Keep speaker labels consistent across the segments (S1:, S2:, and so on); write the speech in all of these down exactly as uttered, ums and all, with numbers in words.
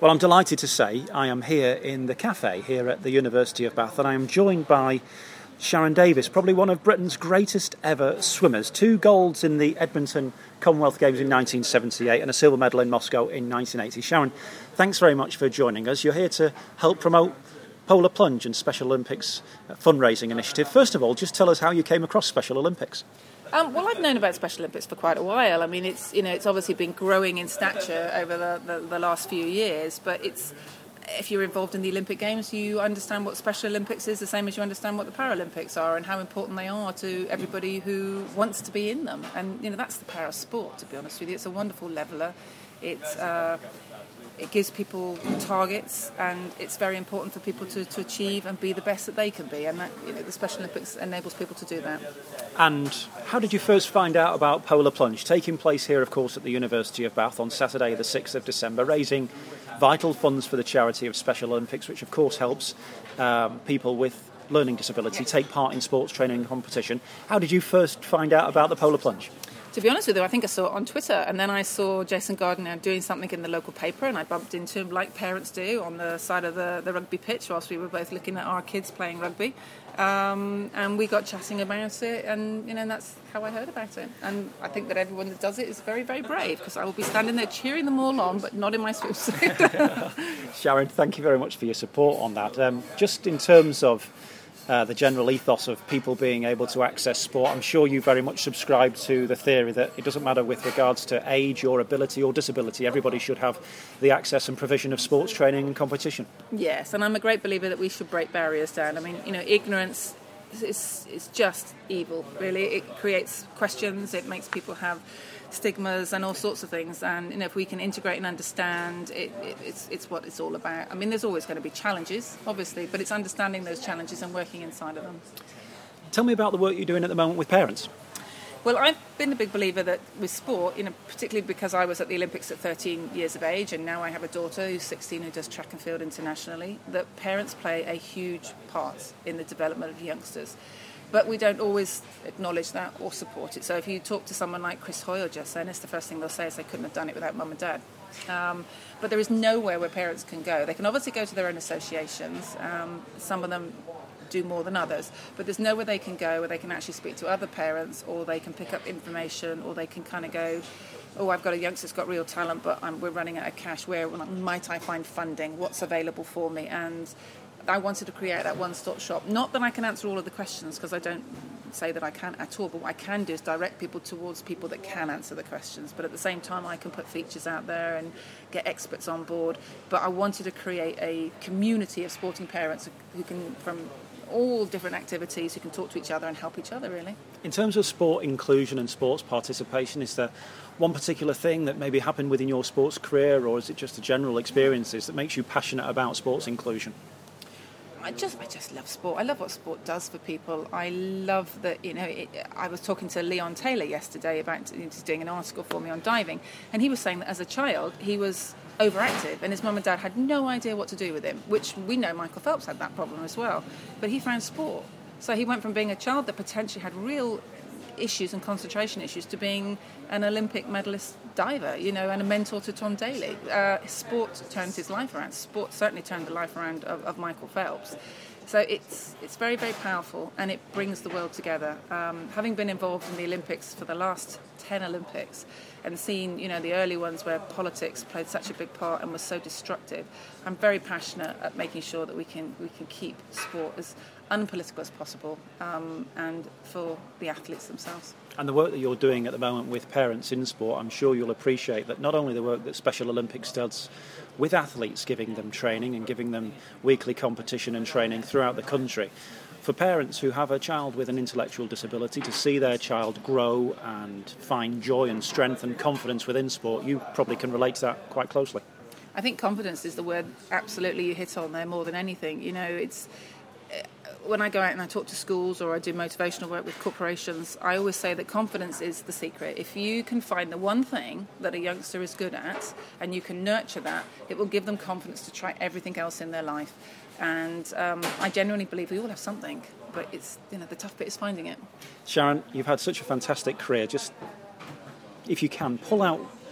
S1: Well, I'm delighted to say I am here in the cafe here at the University of Bath, and I am joined by Sharon Davies, probably one of Britain's greatest ever swimmers. Two golds in the Edmonton Commonwealth Games in nineteen seventy-eight and a silver medal in Moscow in nineteen eighty. Sharon, thanks very much for joining us. You're here to help promote Polar Plunge and Special Olympics fundraising initiative. First of all, just tell us how you came across Special Olympics.
S2: Um, well, I've known about Special Olympics for quite a while. I mean, it's you know, it's obviously been growing in stature over the, the, the last few years. But it's if you're involved in the Olympic Games, you understand what Special Olympics is, the same as you understand what the Paralympics are and how important they are to everybody who wants to be in them. And you know, that's the power of sport. To be honest with you, it's a wonderful leveller. It's uh, It gives people targets, and it's very important for people to, to achieve and be the best that they can be. And that, you know, the Special Olympics enables people to do that.
S1: And how did you first find out about Polar Plunge? Taking place here, of course, at the University of Bath on Saturday, the sixth of December, raising vital funds for the charity of Special Olympics, which, of course, helps um, people with learning disability
S2: yes.
S1: take part in sports training and competition. How did you first find out about the Polar Plunge?
S2: To be honest with you, I think I saw it on Twitter, and then I saw Jason Gardner doing something in the local paper, and I bumped into him like parents do on the side of the, the rugby pitch whilst we were both looking at our kids playing rugby. Um, and we got chatting about it, and you know, that's how I heard about it. And I think that everyone that does it is very, very brave, because I will be standing there cheering them all on, but not in my swimsuit.
S1: Sharon, thank you very much for your support on that. Um, just in terms of Uh, the general ethos of people being able to access sport, I'm sure you very much subscribe to the theory that it doesn't matter with regards to age or ability or disability, everybody should have the access and provision of sports training and competition.
S2: Yes, and I'm a great believer that we should break barriers down. I mean, you know, ignorance is, is just evil, really. It creates questions, it makes people have stigmas and all sorts of things, and you know, if we can integrate and understand it, it, it's it's what it's all about. I mean, there's always going to be challenges, obviously, but it's understanding those challenges and working inside of them.
S1: Tell me about the work you're doing at the moment with parents.
S2: Well, I've been a big believer that with sport, you know, particularly because I was at the Olympics at thirteen years of age, and now I have a daughter who's sixteen who does track and field internationally, that parents play a huge part in the development of youngsters. But we don't always acknowledge that or support it. So if you talk to someone like Chris Hoy or Jess Ennis, the first thing they'll say is they couldn't have done it without mum and dad. Um, but there is nowhere where parents can go. They can obviously go to their own associations. Um, some of them do more than others. But there's nowhere they can go where they can actually speak to other parents, or they can pick up information, or they can kind of go, oh, I've got a youngster that's got real talent, but I'm, we're running out of cash. Where might I find funding? What's available for me? And I wanted to create that one-stop shop. Not that I can answer all of the questions, because I don't say that I can at all, but what I can do is direct people towards people that can answer the questions. But at the same time, I can put features out there and get experts on board. But I wanted to create a community of sporting parents who can, from all different activities, who can talk to each other and help each other, really.
S1: In terms of sport inclusion and sports participation, is there one particular thing that maybe happened within your sports career, or is it just the general experiences that makes you passionate about sports inclusion?
S2: I just, I just love sport. I love what sport does for people. I love that, you know, it, I was talking to Leon Taylor yesterday about, he's doing an article for me on diving, and he was saying that as a child he was overactive, and his mum and dad had no idea what to do with him, which we know Michael Phelps had that problem as well. But he found sport. So he went from being a child that potentially had real issues and concentration issues to being an Olympic medalist diver, you know, and a mentor to Tom Daley. Uh, sport turned his life around. Sport certainly turned the life around of, of Michael Phelps. So it's it's very, very powerful, and it brings the world together. Um, having been involved in the Olympics for the last ten Olympics and seen, you know, the early ones where politics played such a big part and was so destructive, I'm very passionate at making sure that we can we can keep sport as unpolitical as possible, um, and for the athletes themselves.
S1: And the work that you're doing at the moment with parents in sport, I'm sure you'll appreciate that not only the work that Special Olympics does with athletes, giving them training and giving them weekly competition and training throughout the country, for parents who have a child with an intellectual disability to see their child grow and find joy and strength and confidence within sport, you probably can relate to that quite closely.
S2: I think confidence is the word absolutely you hit on there more than anything. You know, it's when I go out and I talk to schools or I do motivational work with corporations, I always say that confidence is the secret. If you can find the one thing that a youngster is good at and you can nurture that, it will give them confidence to try everything else in their life. And um, I genuinely believe we all have something, but it's, you know, the tough bit is finding it.
S1: Sharon, you've had such a fantastic career. Just, if you can, pull out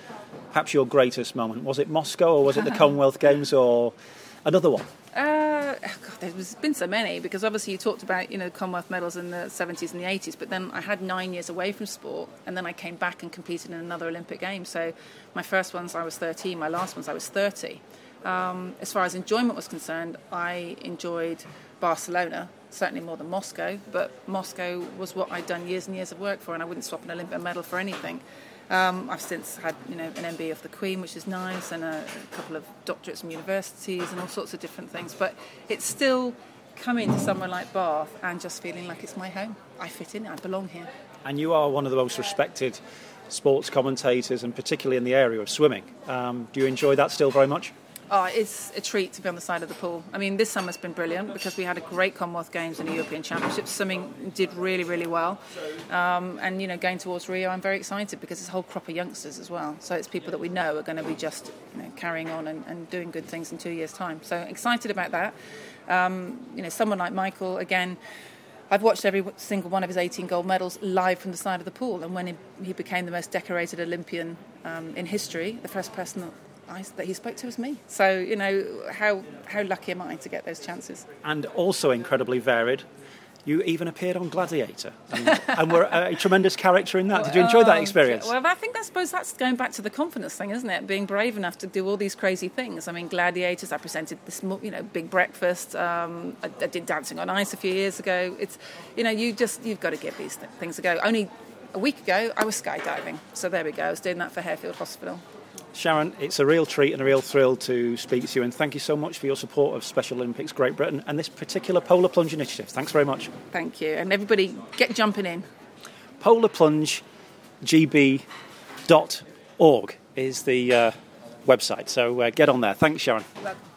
S1: perhaps your greatest moment? Was it Moscow, or was it the Commonwealth Games, or another one?
S2: Uh, God, there's been so many, because obviously you talked about, you know, Commonwealth medals in the seventies and the eighties, but then I had nine years away from sport, and then I came back and competed in another Olympic Games. So my first ones I was thirteen, my last ones I was thirty. Um, as far as enjoyment was concerned, I enjoyed Barcelona, certainly more than Moscow, but Moscow was what I'd done years and years of work for, and I wouldn't swap an Olympic medal for anything. Um, I've since had, you know, an M B A of the Queen, which is nice, and a, a couple of doctorates from universities and all sorts of different things. But it's still coming to somewhere like Bath and just feeling like it's my home. I fit in, I belong here.
S1: And you are one of the most respected sports commentators, and particularly in the area of swimming. Um, do you enjoy that still very much?
S2: Oh, it's a treat to be on the side of the pool. I mean, this summer's been brilliant because we had a great Commonwealth Games and a European Championships. Swimming did really, really well. Um, and, you know, going towards Rio, I'm very excited because it's a whole crop of youngsters as well. So it's people that we know are going to be just, you know, carrying on and, and doing good things in two years' time. So excited about that. Um, you know, someone like Michael, again, I've watched every single one of his eighteen gold medals live from the side of the pool. And when he, he became the most decorated Olympian um, in history, the first person that I, that he spoke to was me. So, you know, how how lucky am I to get those chances?
S1: And also incredibly varied. You even appeared on Gladiator, and, and were a tremendous character in that. Did you enjoy that experience?
S2: Well, I think I suppose that's going back to the confidence thing, isn't it? Being brave enough to do all these crazy things. I mean, Gladiators, I presented this, you know, big breakfast. Um, I, I did Dancing on Ice a few years ago. It's, you know, you just, you've got to give these th- things a go. Only a week ago, I was skydiving. So there we go. I was doing that for Harefield Hospital.
S1: Sharon, it's a real treat and a real thrill to speak to you, and thank you so much for your support of Special Olympics Great Britain and this particular Polar Plunge initiative. Thanks very much.
S2: Thank you, and everybody get jumping in.
S1: polar plunge g b dot org is the uh, website, so uh, get on there. Thanks, Sharon.
S2: Welcome.